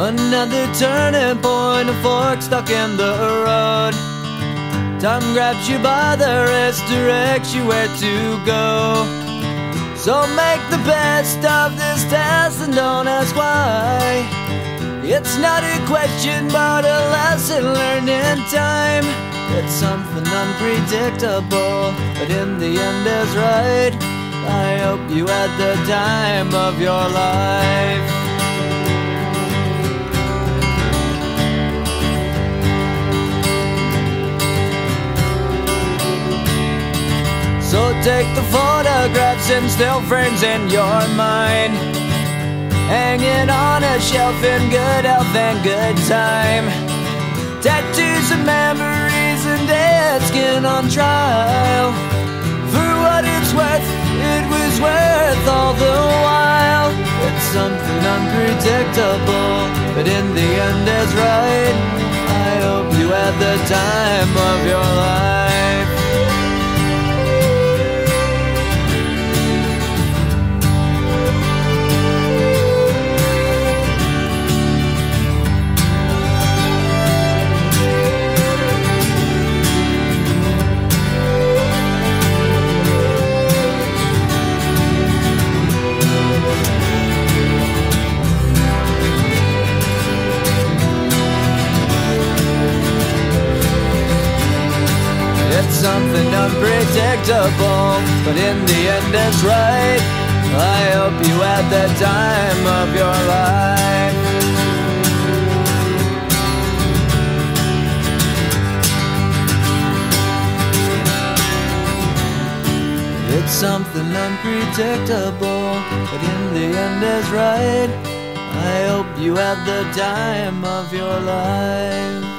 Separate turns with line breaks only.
Another turning point, a fork stuck in the road. Time grabs you by the wrist, directs you where to go. So make the best of this test and don't ask why. It's not a question but a lesson learned in time. It's something unpredictable, but in the end is right. I hope you had the time of your life. So take the photographs and still frames in your mind, hanging on a shelf in good health and good time. Tattoos and memories and dead skin on trial. For what it's worth, it was worth all the while. It's something unpredictable, but in the end is right. I hope you had the time of your life. It's something unpredictable, but in the end it's right. I hope you had the time of your life. It's something unpredictable, but in the end is right. I hope you had the time of your life.